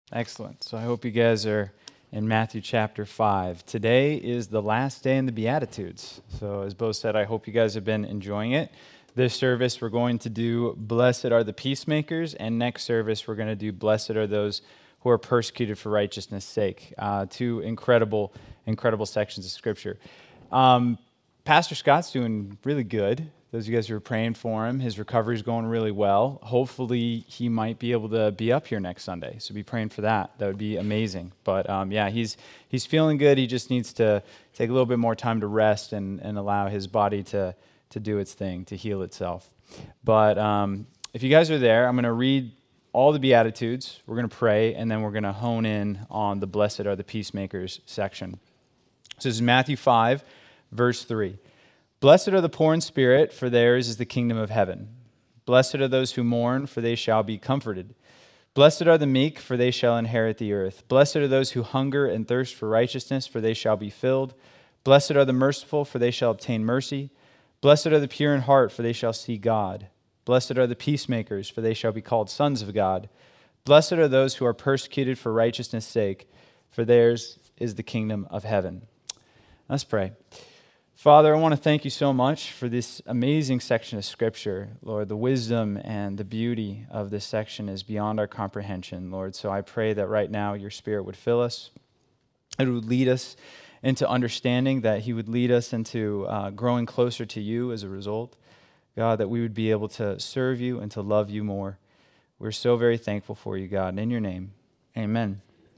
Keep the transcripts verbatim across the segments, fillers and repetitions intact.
Excellent. So I hope you guys are in Matthew chapter five. Today is the last day in the Beatitudes. So as Bo said, I hope you guys have been enjoying it. This service, we're going to do Blessed are the peacemakers, and next service, we're going to do Blessed are those who are persecuted for righteousness' sake. Uh, two incredible, incredible sections of Scripture. Um, Pastor Scott's doing really good. Those of you guys who are praying for him, his recovery is going really well. Hopefully, he might be able to be up here next Sunday. So be praying for that. That would be amazing. But um, yeah, he's he's feeling good. He just needs to take a little bit more time to rest and, and allow his body to to do its thing, to heal itself. But um, if you guys are there, I'm going to read all the Beatitudes. We're going to pray, and then we're going to hone in on the Blessed are the peacemakers section. So this is Matthew five, verse three. Blessed are the poor in spirit, for theirs is the kingdom of heaven. Blessed are those who mourn, for they shall be comforted. Blessed are the meek, for they shall inherit the earth. Blessed are those who hunger and thirst for righteousness, for they shall be filled. Blessed are the merciful, for they shall obtain mercy. Blessed are the pure in heart, for they shall see God. Blessed are the peacemakers, for they shall be called sons of God. Blessed are those who are persecuted for righteousness' sake, for theirs is the kingdom of heaven. Let's pray. Father, I want to thank you so much for this amazing section of Scripture. Lord, the wisdom and the beauty of this section is beyond our comprehension, Lord. So I pray that right now your Spirit would fill us. It would lead us into understanding, that he would lead us into uh, growing closer to you as a result. God, that we would be able to serve you and to love you more. We're so very thankful for you, God. And in your name, amen.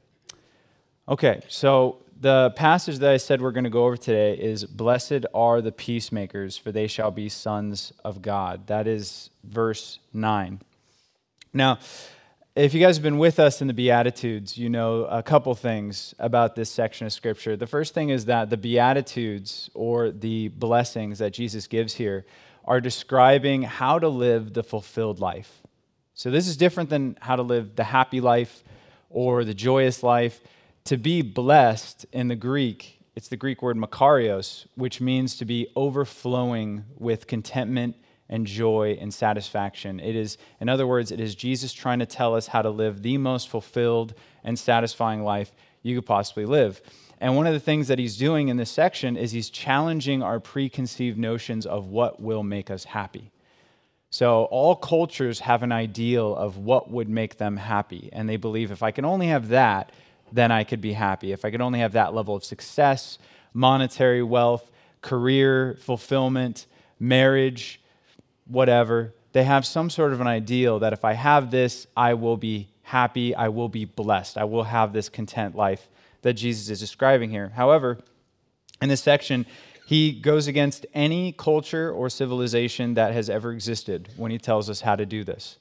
Okay, so the passage that I said we're going to go over today is, Blessed are the peacemakers, for they shall be sons of God. That is verse nine. Now, if you guys have been with us in the Beatitudes, you know a couple things about this section of Scripture. The first thing is that the Beatitudes, or the blessings that Jesus gives here, are describing how to live the fulfilled life. So this is different than how to live the happy life or the joyous life. To be blessed in the Greek, it's the Greek word makarios, which means to be overflowing with contentment and joy and satisfaction. It is, in other words, it is Jesus trying to tell us how to live the most fulfilled and satisfying life you could possibly live. And one of the things that he's doing in this section is he's challenging our preconceived notions of what will make us happy. So all cultures have an ideal of what would make them happy, and they believe if I can only have that, then I could be happy. If I could only have that level of success, monetary wealth, career fulfillment, marriage, whatever, they have some sort of an ideal that if I have this, I will be happy, I will be blessed, I will have this content life that Jesus is describing here. However, in this section, he goes against any culture or civilization that has ever existed when he tells us how to do this.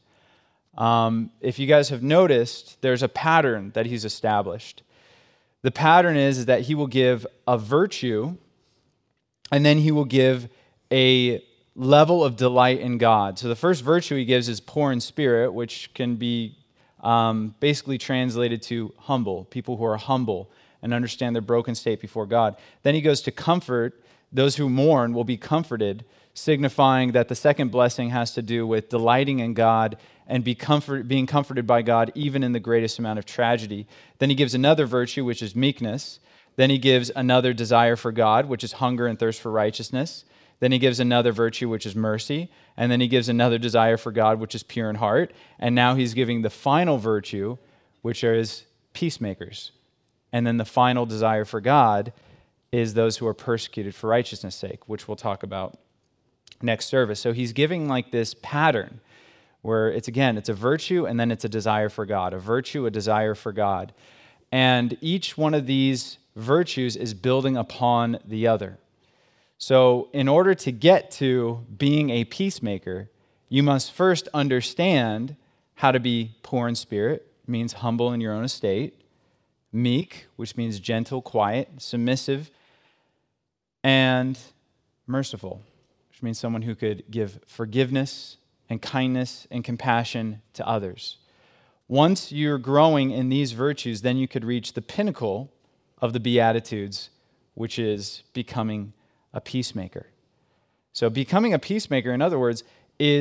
Um, if you guys have noticed, there's a pattern that he's established. The pattern is, is that he will give a virtue, and then he will give a level of delight in God. So the first virtue he gives is poor in spirit, which can be um, basically translated to humble, people who are humble and understand their broken state before God. Then he goes to comfort. Those who mourn will be comforted, signifying that the second blessing has to do with delighting in God and be comfort, being comforted by God even in the greatest amount of tragedy. Then he gives another virtue, which is meekness. Then he gives another desire for God, which is hunger and thirst for righteousness. Then he gives another virtue, which is mercy. And then he gives another desire for God, which is pure in heart. And now he's giving the final virtue, which is peacemakers. And then the final desire for God is those who are persecuted for righteousness' sake, which we'll talk about next service. So he's giving like this pattern where it's, again, it's a virtue and then it's a desire for God, a virtue, a desire for God. And each one of these virtues is building upon the other. So in order to get to being a peacemaker, you must first understand how to be poor in spirit, means humble in your own estate, meek, which means gentle, quiet, submissive, and merciful, which means someone who could give forgiveness and kindness and compassion to others. Once you're growing in these virtues, then you could reach the pinnacle of the Beatitudes, which is becoming a peacemaker. So becoming a peacemaker, in other words, is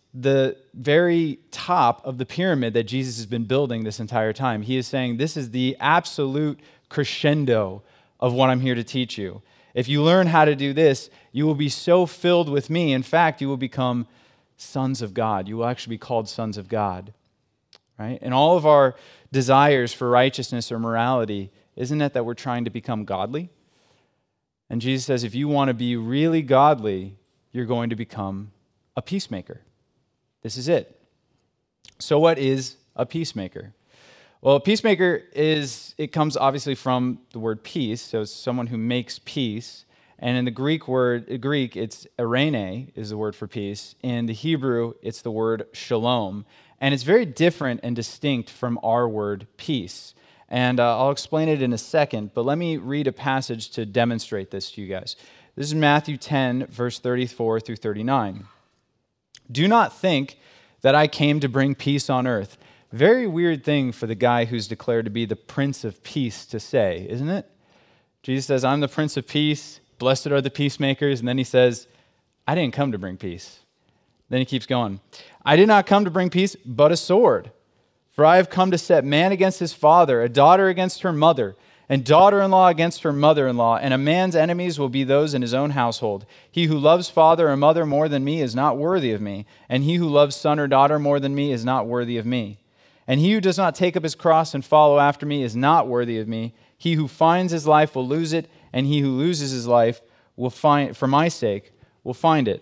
the very top of the pyramid that Jesus has been building this entire time. He is saying, this is the absolute crescendo of what I'm here to teach you. If you learn how to do this, you will be so filled with me. In fact, you will become sons of God. You will actually be called sons of God. Right? And all of our desires for righteousness or morality, isn't it that we're trying to become godly? And Jesus says, if you want to be really godly, you're going to become a peacemaker. This is it. So what is a peacemaker? Well, a peacemaker is, it comes obviously from the word peace, so it's someone who makes peace. And in the Greek word, Greek, it's eirene is the word for peace. In the Hebrew, it's the word shalom. And it's very different and distinct from our word peace. And uh, I'll explain it in a second, but let me read a passage to demonstrate this to you guys. This is Matthew ten, verse thirty-four through thirty-nine. Do not think that I came to bring peace on earth. Very weird thing for the guy who's declared to be the Prince of Peace to say, isn't it? Jesus says, I'm the Prince of Peace, blessed are the peacemakers, and then he says, I didn't come to bring peace. Then he keeps going. I did not come to bring peace, but a sword. For I have come to set man against his father, a daughter against her mother, and daughter-in-law against her mother-in-law, and a man's enemies will be those in his own household. He who loves father or mother more than me is not worthy of me, and he who loves son or daughter more than me is not worthy of me. And he who does not take up his cross and follow after me is not worthy of me. He who finds his life will lose it, and he who loses his life will find, for my sake, will find it.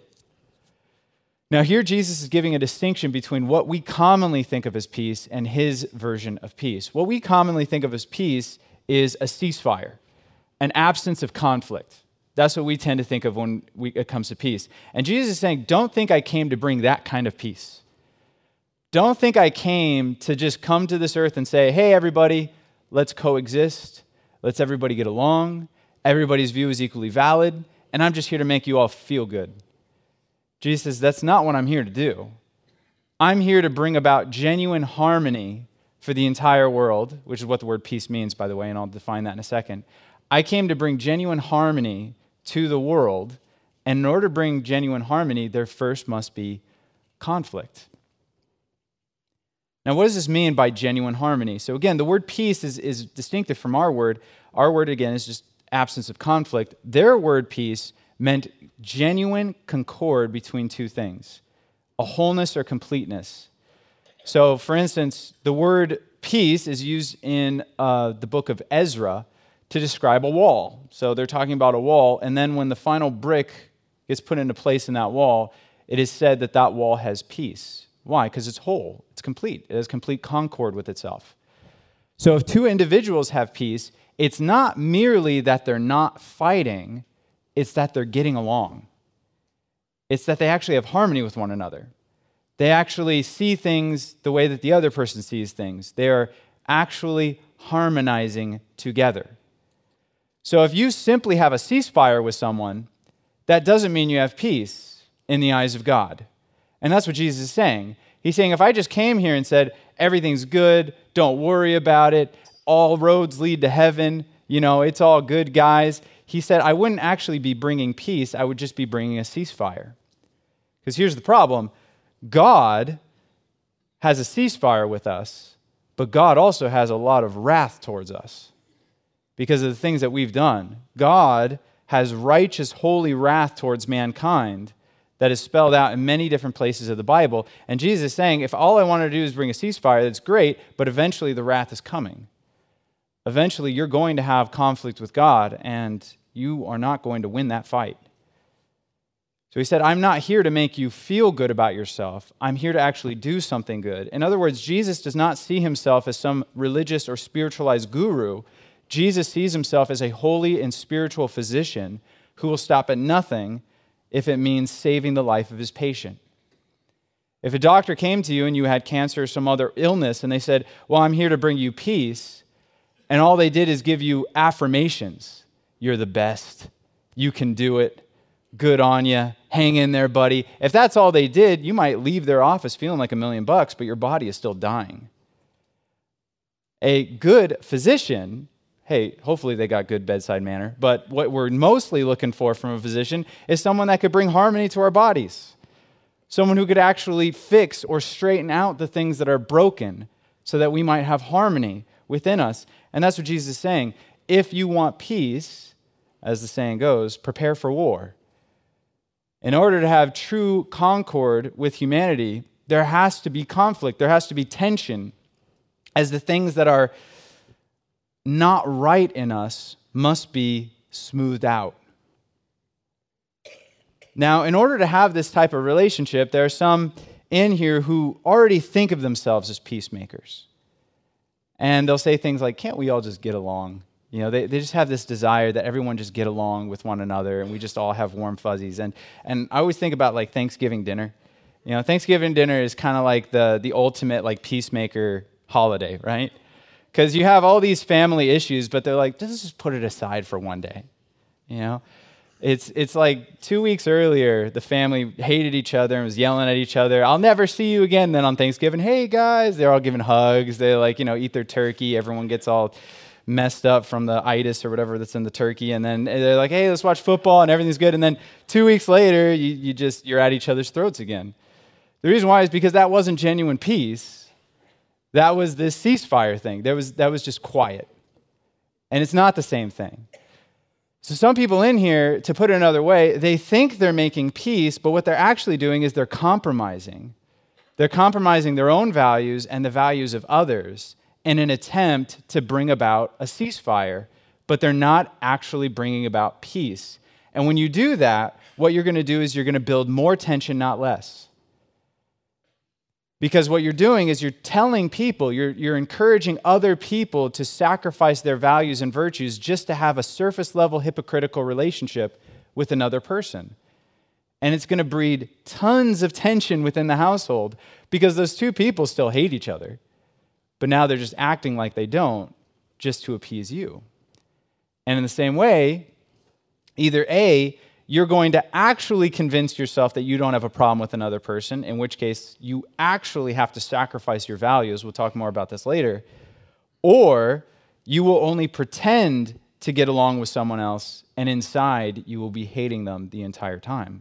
Now here Jesus is giving a distinction between what we commonly think of as peace and his version of peace. What we commonly think of as peace is a ceasefire, an absence of conflict. That's what we tend to think of when we, it comes to peace. And Jesus is saying, don't think I came to bring that kind of peace. Don't think I came to just come to this earth and say, hey, everybody, let's coexist. Let's everybody get along. Everybody's view is equally valid. And I'm just here to make you all feel good. Jesus says, that's not what I'm here to do. I'm here to bring about genuine harmony for the entire world, which is what the word peace means, by the way, and I'll define that in a second. I came to bring genuine harmony to the world, and in order to bring genuine harmony, there first must be conflict. Now, what does this mean by genuine harmony? So again, the word peace is, is distinctive from our word. Our word, again, is just absence of conflict. Their word peace meant genuine concord between two things, a wholeness or completeness. So, for instance, the word peace is used in uh, the book of Ezra to describe a wall. So they're talking about a wall, and then when the final brick gets put into place in that wall, it is said that that wall has peace. Why? Because it's whole, it's complete, it has complete concord with itself. So if two individuals have peace, it's not merely that they're not fighting, it's that they're getting along. It's that they actually have harmony with one another. They actually see things the way that the other person sees things. They are actually harmonizing together. So if you simply have a ceasefire with someone, that doesn't mean you have peace in the eyes of God. And that's what Jesus is saying. He's saying, if I just came here and said, everything's good, don't worry about it, all roads lead to heaven, you know, it's all good, guys. He said, I wouldn't actually be bringing peace, I would just be bringing a ceasefire. Because here's the problem. God has a ceasefire with us, but God also has a lot of wrath towards us because of the things that we've done. God has righteous, holy wrath towards mankind that is spelled out in many different places of the Bible. And Jesus is saying, if all I want to do is bring a ceasefire, that's great, but eventually the wrath is coming. Eventually you're going to have conflict with God, and you are not going to win that fight. So he said, I'm not here to make you feel good about yourself. I'm here to actually do something good. In other words, Jesus does not see himself as some religious or spiritualized guru. Jesus sees himself as a holy and spiritual physician who will stop at nothing if it means saving the life of his patient. If a doctor came to you and you had cancer or some other illness and they said, well, I'm here to bring you peace, and all they did is give you affirmations. You're the best. You can do it. Good on you. Hang in there, buddy. If that's all they did, you might leave their office feeling like a million bucks, but your body is still dying. A good physician, hey, hopefully they got good bedside manner, but what we're mostly looking for from a physician is someone that could bring harmony to our bodies, Someone who could actually fix or straighten out the things that are broken so that we might have harmony within us. And that's what Jesus is saying. If you want peace, as the saying goes, prepare for war. In order to have true concord with humanity, there has to be conflict. There has to be tension, as the things that are not right in us must be smoothed out. Now, in order to have this type of relationship, there are some in here who already think of themselves as peacemakers. And they'll say things like, can't we all just get along? You know, they, they just have this desire that everyone just get along with one another and we just all have warm fuzzies. And and I always think about like Thanksgiving dinner. You know, Thanksgiving dinner is kind of like the, the ultimate like peacemaker holiday, right? Because you have all these family issues, but they're like, let's just put it aside for one day. You know? It's it's like two weeks earlier, the family hated each other and was yelling at each other. I'll never see you again. Then on Thanksgiving, hey guys, they're all giving hugs. They like, you know, eat their turkey. Everyone gets all messed up from the itis or whatever that's in the turkey. And then they're like, hey, let's watch football and everything's good. And then two weeks later, you, you just, you're at each other's throats again. The reason why is because that wasn't genuine peace. That was this ceasefire thing. There was, that was just quiet. And it's not the same thing. So some people in here, to put it another way, they think they're making peace, but what they're actually doing is they're compromising. They're compromising their own values and the values of others in an attempt to bring about a ceasefire, but they're not actually bringing about peace. And when you do that, what you're going to do is you're going to build more tension, not less. Because what you're doing is you're telling people, you're, you're encouraging other people to sacrifice their values and virtues just to have a surface-level hypocritical relationship with another person. And it's going to breed tons of tension within the household because those two people still hate each other. But now they're just acting like they don't just to appease you. And in the same way, either A, you're going to actually convince yourself that you don't have a problem with another person, in which case you actually have to sacrifice your values. We'll talk more about this later. Or you will only pretend to get along with someone else, and inside you will be hating them the entire time.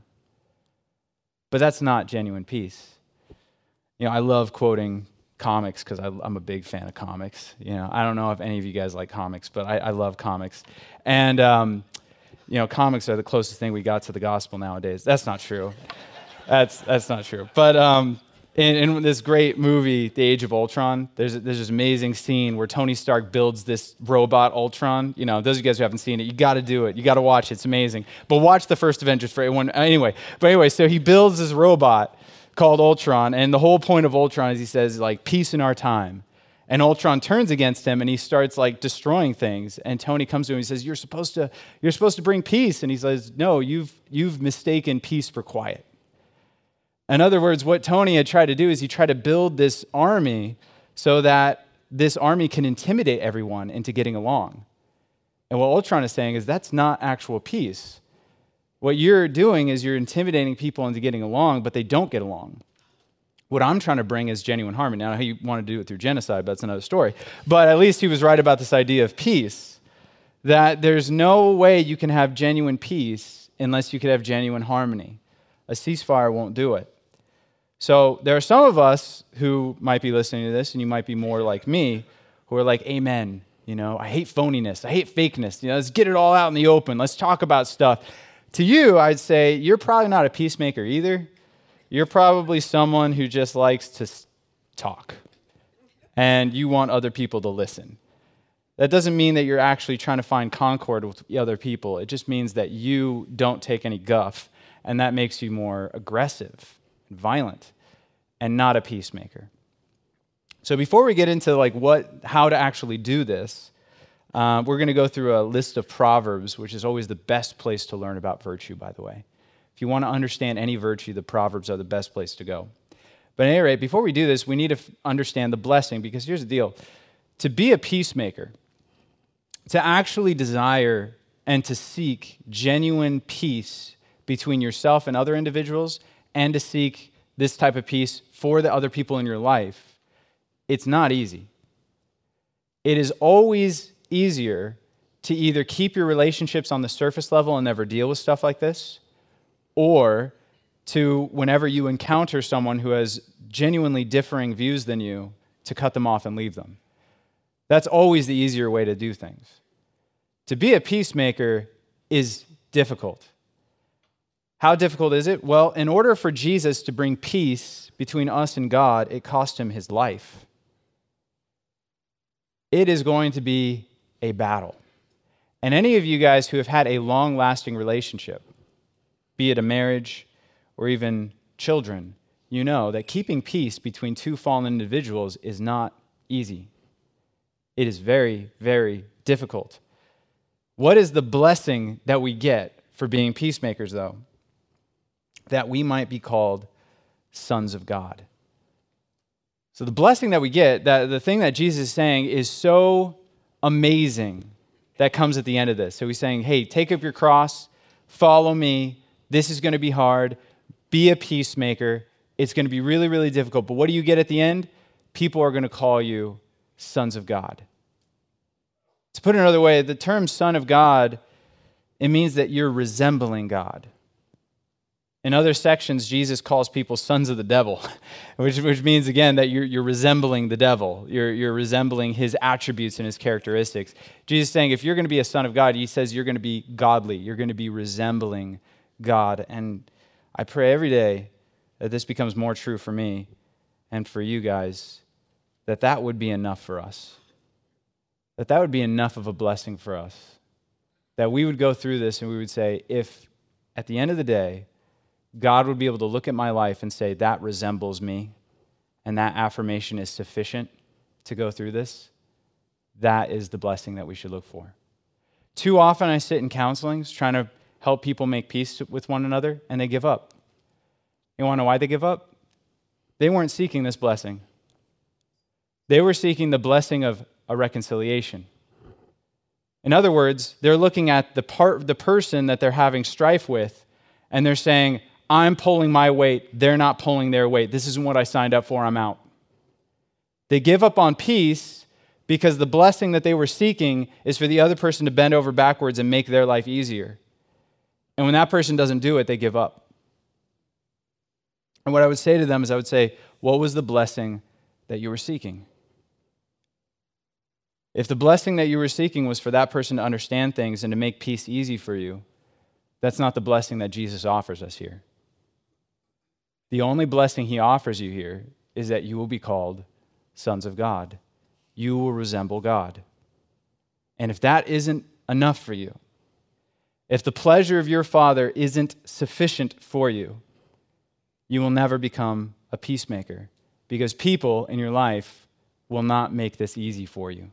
But that's not genuine peace. You know, I love quoting comics because I'm a big fan of comics. You know, I don't know if any of you guys like comics, but I, I love comics. And, um, you know, comics are the closest thing we got to the gospel nowadays. That's not true. That's that's not true. But um, in, in this great movie, The Age of Ultron, there's there's this amazing scene where Tony Stark builds this robot Ultron. You know, those of you guys who haven't seen it, you got to do it. You got to watch it. It's amazing. But watch the first Avengers for everyone. Anyway, but anyway, so he builds this robot called Ultron, and the whole point of Ultron is he says like peace in our time. And Ultron turns against him and he starts like destroying things. And Tony comes to him and he says, You're supposed to, you're supposed to bring peace. And he says, No, you've you've mistaken peace for quiet. In other words, what Tony had tried to do is he tried to build this army so that this army can intimidate everyone into getting along. And what Ultron is saying is that's not actual peace. What you're doing is you're intimidating people into getting along, but they don't get along. What I'm trying to bring is genuine harmony. Now, how you want to do it through genocide, but that's another story. But at least he was right about this idea of peace, that there's no way you can have genuine peace unless you could have genuine harmony. A ceasefire won't do it. So there are some of us who might be listening to this, and you might be more like me, who are like, amen. You know, I hate phoniness. I hate fakeness. You know, let's get it all out in the open. Let's talk about stuff. To you, I'd say you're probably not a peacemaker either. You're probably someone who just likes to talk, and you want other people to listen. That doesn't mean that you're actually trying to find concord with other people. It just means that you don't take any guff, and that makes you more aggressive and violent and not a peacemaker. So before we get into like what, how to actually do this, uh, we're going to go through a list of Proverbs, which is always the best place to learn about virtue, by the way. If you want to understand any virtue, the Proverbs are the best place to go. But at any rate, before we do this, we need to f- understand the blessing, because here's the deal. To be a peacemaker, to actually desire and to seek genuine peace between yourself and other individuals, and to seek this type of peace for the other people in your life, it's not easy. It is always easier to either keep your relationships on the surface level and never deal with stuff like this, or to whenever you encounter someone who has genuinely differing views than you, to cut them off and leave them. That's always the easier way to do things. To be a peacemaker is difficult. How difficult is it? Well, in order for Jesus to bring peace between us and God, it cost him his life. It is going to be a battle. And any of you guys who have had a long-lasting relationship, be it a marriage or even children, you know that keeping peace between two fallen individuals is not easy. It is very, very difficult. What is the blessing that we get for being peacemakers, though? That we might be called sons of God. So the blessing that we get, that the thing that Jesus is saying is so amazing that comes at the end of this. So he's saying, hey, take up your cross, follow me. This is going to be hard. Be a peacemaker. It's going to be really, really difficult. But what do you get at the end? People are going to call you sons of God. To put it another way, the term son of God, it means that you're resembling God. In other sections, Jesus calls people sons of the devil, which, which means, again, that you're, you're resembling the devil. You're, you're resembling his attributes and his characteristics. Jesus is saying, if you're going to be a son of God, he says you're going to be godly. You're going to be resembling God. And I pray every day that this becomes more true for me and for you guys, that that would be enough for us. That that would be enough of a blessing for us. That we would go through this and we would say, if at the end of the day, God would be able to look at my life and say, that resembles me, and that affirmation is sufficient to go through this, that is the blessing that we should look for. Too often I sit in counselings trying to help people make peace with one another, and they give up. You want to know why they give up? They weren't seeking this blessing. They were seeking the blessing of a reconciliation. In other words, they're looking at the part, the person that they're having strife with, and they're saying, I'm pulling my weight, they're not pulling their weight. This isn't what I signed up for, I'm out. They give up on peace because the blessing that they were seeking is for the other person to bend over backwards and make their life easier. And when that person doesn't do it, they give up. And what I would say to them is I would say, what was the blessing that you were seeking? If the blessing that you were seeking was for that person to understand things and to make peace easy for you, that's not the blessing that Jesus offers us here. The only blessing he offers you here is that you will be called sons of God. You will resemble God. And if that isn't enough for you, if the pleasure of your Father isn't sufficient for you, you will never become a peacemaker, because people in your life will not make this easy for you.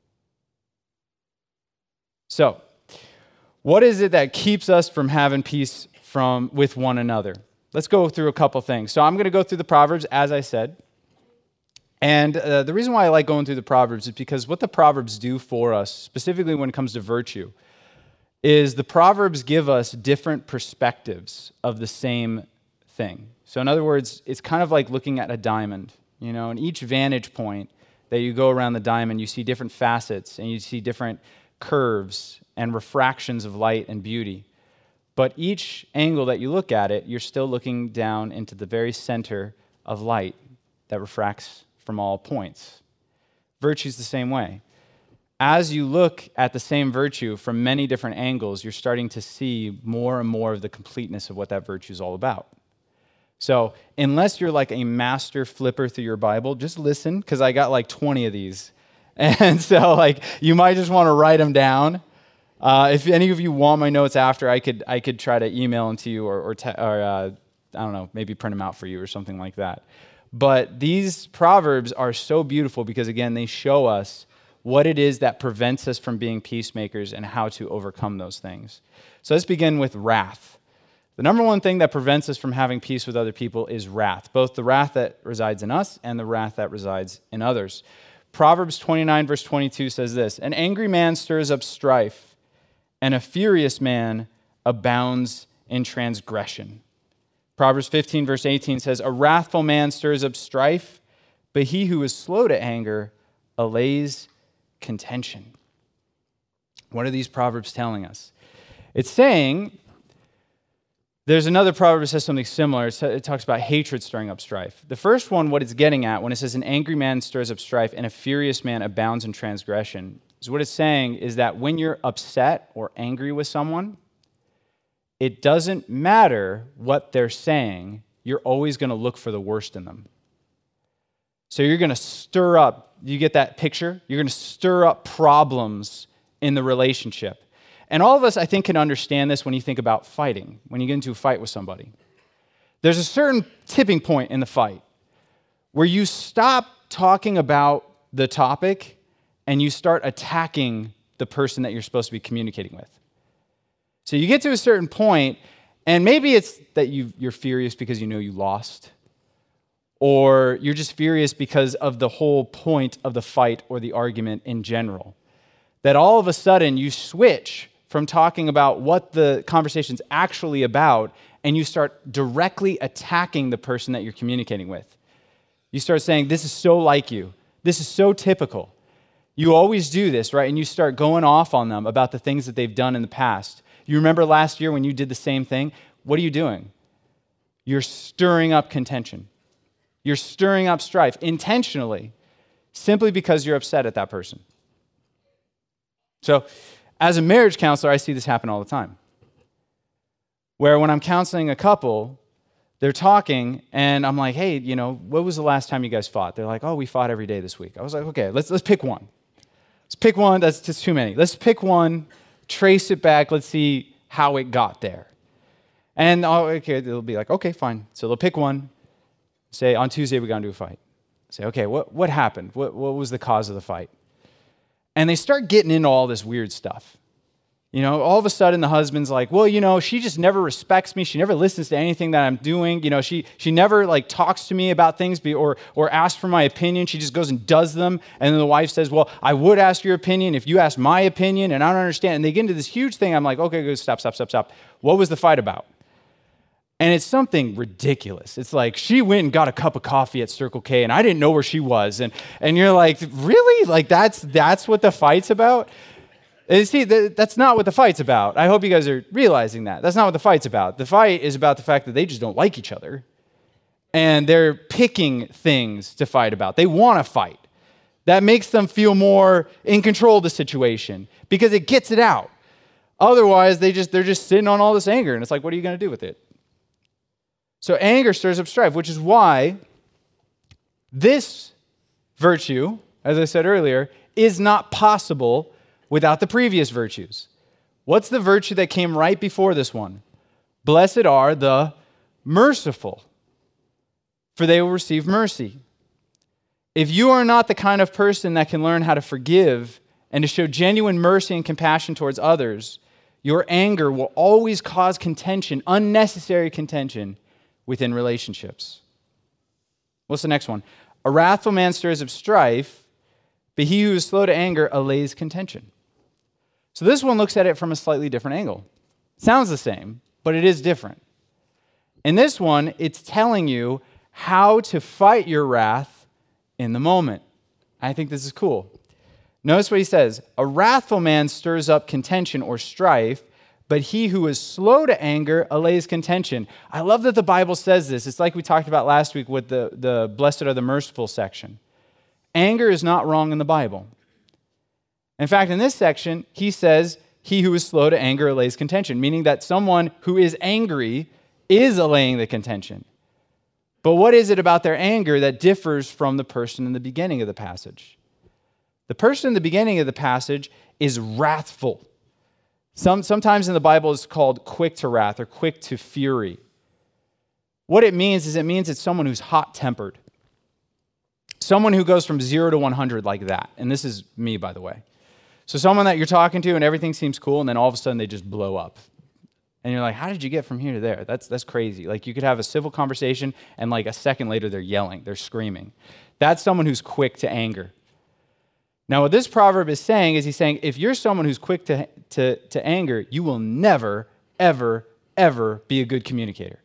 So, what is it that keeps us from having peace from with one another? Let's go through a couple things. So I'm going to go through the Proverbs, as I said. And uh, the reason why I like going through the Proverbs is because what the Proverbs do for us, specifically when it comes to virtue, is the Proverbs give us different perspectives of the same thing. So in other words, it's kind of like looking at a diamond. You know, and each vantage point that you go around the diamond, you see different facets and you see different curves and refractions of light and beauty. But each angle that you look at it, you're still looking down into the very center of light that refracts from all points. Virtue's the same way. As you look at the same virtue from many different angles, you're starting to see more and more of the completeness of what that virtue is all about. So unless you're like a master flipper through your Bible, just listen, because I got like twenty of these. And so like you might just want to write them down. Uh, if any of you want my notes after, I could I could try to email them to you or, or, te- or uh, I don't know, maybe print them out for you or something like that. But these Proverbs are so beautiful because, again, they show us what it is that prevents us from being peacemakers and how to overcome those things. So let's begin with wrath. The number one thing that prevents us from having peace with other people is wrath, both the wrath that resides in us and the wrath that resides in others. Proverbs twenty-nine, verse twenty-two says this, "An angry man stirs up strife, and a furious man abounds in transgression." Proverbs fifteen, verse eighteen says, "A wrathful man stirs up strife, but he who is slow to anger allays contention." What are these Proverbs telling us? It's saying There's another proverb that says something similar. It talks about hatred stirring up strife. The first one, what it's getting at when it says an angry man stirs up strife and a furious man abounds in transgression, is what it's saying is that when you're upset or angry with someone, it doesn't matter what they're saying, you're always going to look for the worst in them. So you're going to stir up, you get that picture? You're going to stir up problems in the relationship. And all of us, I think, can understand this when you think about fighting, when you get into a fight with somebody. There's a certain tipping point in the fight where you stop talking about the topic and you start attacking the person that you're supposed to be communicating with. So you get to a certain point, and maybe it's that you, you're furious because you know you lost, or you're just furious because of the whole point of the fight or the argument in general. That all of a sudden you switch from talking about what the conversation's actually about, and you start directly attacking the person that you're communicating with. You start saying, this is so like you. This is so typical. You always do this, right? And you start going off on them about the things that they've done in the past. You remember last year when you did the same thing? What are you doing? You're stirring up contention. You're stirring up strife intentionally, simply because you're upset at that person. So, as a marriage counselor, I see this happen all the time. Where when I'm counseling a couple, they're talking, and I'm like, hey, you know, what was the last time you guys fought? They're like, oh, we fought every day this week. I was like, okay, let's let's pick one. Let's pick one. That's just too many. Let's pick one, trace it back. Let's see how it got there. And oh, okay, they'll be like, okay, fine. So they'll pick one. Say, on Tuesday, we got into a fight. Say, okay, what, what happened? What, what was the cause of the fight? And they start getting into all this weird stuff. You know, all of a sudden the husband's like, well, you know, she just never respects me. She never listens to anything that I'm doing. You know, she she never like talks to me about things be, or or asks for my opinion. She just goes and does them. And then the wife says, well, I would ask your opinion if you asked my opinion, and I don't understand. And they get into this huge thing. I'm like, okay, go, stop, stop, stop, stop. What was the fight about? And it's something ridiculous. It's like, she went and got a cup of coffee at Circle K, and I didn't know where she was. And and you're like, really? Like, that's that's what the fight's about? And see, th- that's not what the fight's about. I hope you guys are realizing that. That's not what the fight's about. The fight is about the fact that they just don't like each other. And they're picking things to fight about. They want to fight. That makes them feel more in control of the situation because it gets it out. Otherwise, they just, they're just sitting on all this anger, and it's like, what are you going to do with it? So anger stirs up strife, which is why this virtue, as I said earlier, is not possible without the previous virtues. What's the virtue that came right before this one? Blessed are the merciful, for they will receive mercy. If you are not the kind of person that can learn how to forgive and to show genuine mercy and compassion towards others, your anger will always cause contention, unnecessary contention, within relationships. What's the next one? A wrathful man stirs up strife, but he who is slow to anger allays contention. So this one looks at it from a slightly different angle. Sounds the same, but it is different. In this one, it's telling you how to fight your wrath in the moment. I think this is cool. Notice what he says. A wrathful man stirs up contention or strife, but he who is slow to anger allays contention. I love that the Bible says this. It's like we talked about last week with the, the blessed are the merciful section. Anger is not wrong in the Bible. In fact, in this section, he says, he who is slow to anger allays contention, meaning that someone who is angry is allaying the contention. But what is it about their anger that differs from the person in the beginning of the passage? The person in the beginning of the passage is wrathful. Some, sometimes in the Bible it's called quick to wrath or quick to fury. What it means is it means it's someone who's hot-tempered. Someone who goes from zero to one hundred like that. And this is me, by the way. So someone that you're talking to and everything seems cool, and then all of a sudden they just blow up. And you're like, how did you get from here to there? That's, that's crazy. Like, you could have a civil conversation, and like a second later they're yelling, they're screaming. That's someone who's quick to anger. Now, what this proverb is saying is he's saying, if you're someone who's quick to, to, to anger, you will never, ever, ever be a good communicator.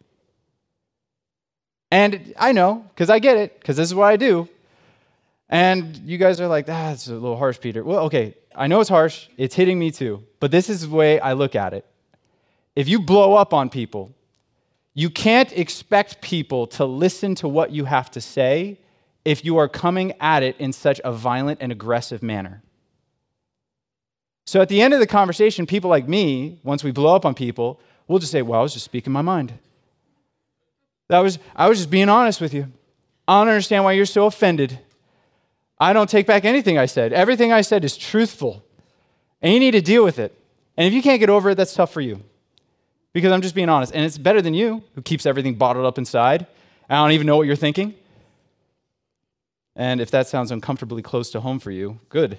And I know, because I get it, because this is what I do. And you guys are like, ah, that's a little harsh, Peter. Well, okay, I know it's harsh. It's hitting me too. But this is the way I look at it. If you blow up on people, You can't expect people to listen to what you have to say if you are coming at it in such a violent and aggressive manner. So at the end of the conversation, people like me, once we blow up on people, we'll just say, well, I was just speaking my mind. That was, I was just being honest with you. I don't understand why you're so offended. I don't take back anything I said. Everything I said is truthful. And you need to deal with it. And if you can't get over it, that's tough for you. Because I'm just being honest. And it's better than you, who keeps everything bottled up inside. I don't even know what you're thinking. And if that sounds uncomfortably close to home for you, good.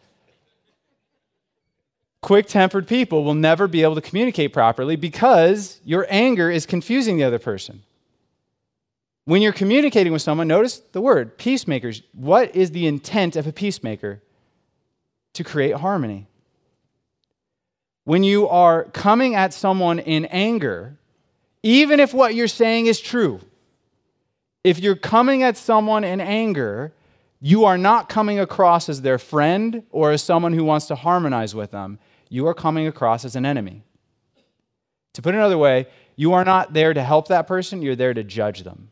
Quick-tempered people will never be able to communicate properly because your anger is confusing the other person. When you're communicating with someone, notice the word, peacemakers. What is the intent of a peacemaker? To create harmony. When you are coming at someone in anger, even if what you're saying is true, if you're coming at someone in anger, you are not coming across as their friend or as someone who wants to harmonize with them. You are coming across as an enemy. To put it another way, you are not there to help that person, you're there to judge them.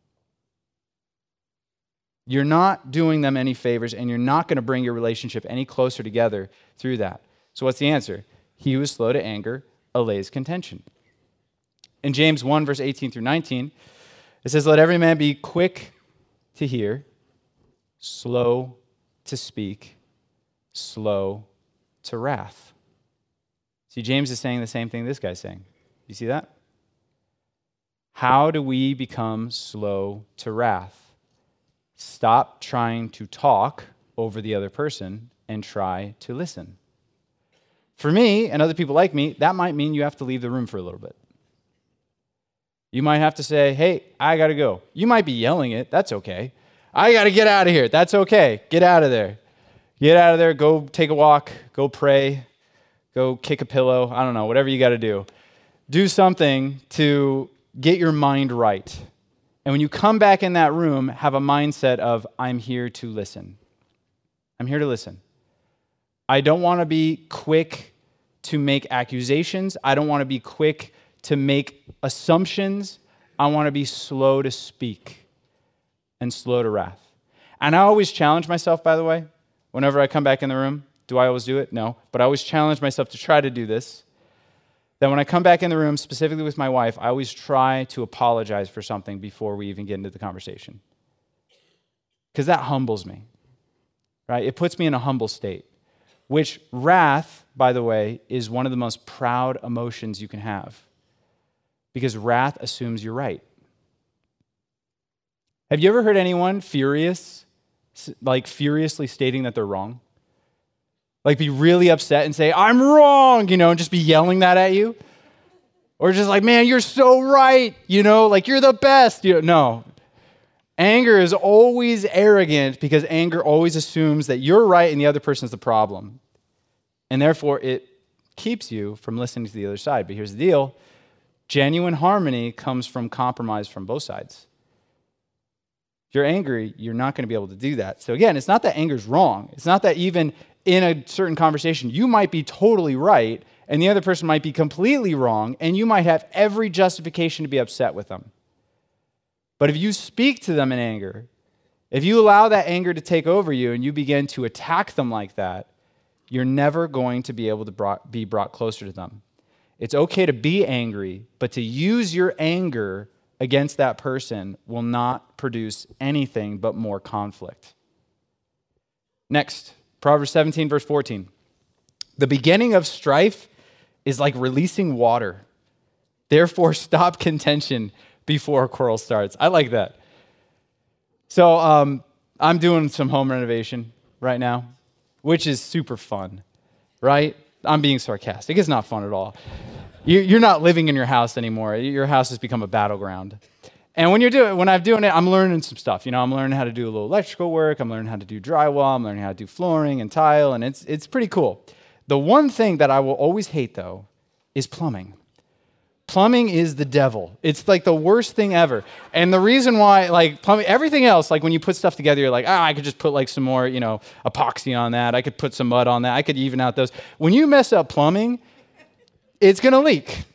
You're not doing them any favors, and you're not going to bring your relationship any closer together through that. So what's the answer? He who is slow to anger allays contention. In James one, verse eighteen through nineteen, it says, let every man be quick to hear, slow to speak, slow to wrath. See, James is saying the same thing this guy's saying. You see that? How do we become slow to wrath? Stop trying to talk over the other person and try to listen. For me, and other people like me, that might mean you have to leave the room for a little bit. You might have to say, hey, I got to go. You might be yelling it. That's okay. I got to get out of here. That's okay. Get out of there. Get out of there. Go take a walk. Go pray. Go kick a pillow. I don't know. Whatever you got to do. Do something to get your mind right. And when you come back in that room, have a mindset of, I'm here to listen. I'm here to listen. I don't want to be quick to make accusations. I don't want to be quick to make assumptions. I want to be slow to speak and slow to wrath. And I always challenge myself, by the way, whenever I come back in the room. Do I always do it? No. But I always challenge myself to try to do this. That when I come back in the room, specifically with my wife, I always try to apologize for something before we even get into the conversation. Because that humbles me, right? It puts me in a humble state, which wrath, by the way, is one of the most proud emotions you can have. Because wrath assumes you're right. Have you ever heard anyone furious, like furiously stating that they're wrong? Like be really upset and say, I'm wrong, you know, and just be yelling that at you? Or just like, man, you're so right, you know, like you're the best. You know, no. Anger is always arrogant because anger always assumes that you're right and the other person's the problem. And therefore, it keeps you from listening to the other side. But here's the deal. Genuine harmony comes from compromise from both sides. If you're angry, you're not going to be able to do that. So again, it's not that anger's wrong. It's not that even in a certain conversation, you might be totally right, and the other person might be completely wrong, and you might have every justification to be upset with them. But if you speak to them in anger, if you allow that anger to take over you and you begin to attack them like that, you're never going to be able to brought, be brought closer to them. It's okay to be angry, but to use your anger against that person will not produce anything but more conflict. Next, Proverbs seventeen, verse fourteen. The beginning of strife is like releasing water. Therefore, stop contention before a quarrel starts. I like that. So um, I'm doing some home renovation right now, which is super fun, right? I'm being sarcastic. It's not fun at all. You're not living in your house anymore. Your house has become a battleground. And when you're doing, when I'm doing it, I'm learning some stuff. You know, I'm learning how to do a little electrical work. I'm learning how to do drywall. I'm learning how to do flooring and tile, and it's it's pretty cool. The one thing that I will always hate, though, is plumbing. Plumbing is the devil. It's like the worst thing ever. And the reason why, like plumbing, everything else, like when you put stuff together, you're like, ah, I could just put like some more, you know, epoxy on that. I could put some mud on that. I could even out those. When you mess up plumbing, it's going to leak.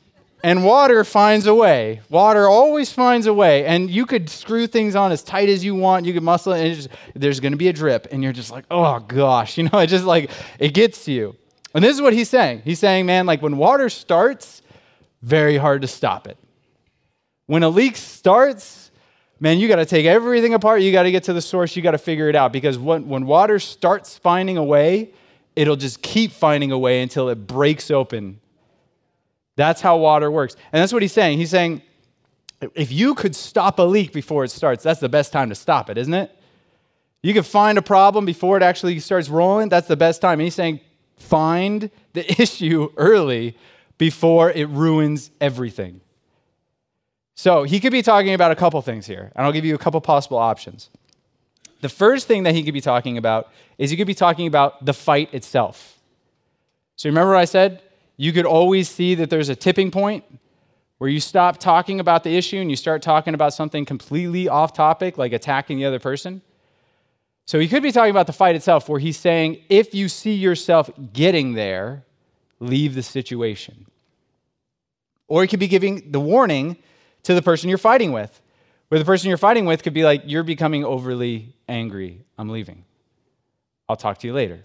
And water finds a way. Water always finds a way. And you could screw things on as tight as you want. You could muscle it, and it's just, there's going to be a drip. And you're just like, oh, gosh. You know, it just like, it gets to you. And this is what he's saying. He's saying, man, like when water starts, very hard to stop it. When a leak starts, man, you got to take everything apart. You got to get to the source. You got to figure it out. Because when, when water starts finding a way, it'll just keep finding a way until it breaks open. That's how water works. And that's what he's saying. He's saying, if you could stop a leak before it starts, that's the best time to stop it, isn't it? You can find a problem before it actually starts rolling. That's the best time. And he's saying, find the issue early before it ruins everything. So he could be talking about a couple things here, and I'll give you a couple possible options. The first thing that he could be talking about is he could be talking about the fight itself. So remember what I said? You could always see that there's a tipping point where you stop talking about the issue and you start talking about something completely off topic, like attacking the other person. So he could be talking about the fight itself, where he's saying, if you see yourself getting there, leave the situation. Or he could be giving the warning to the person you're fighting with, where the person you're fighting with could be like, you're becoming overly angry. I'm leaving. I'll talk to you later.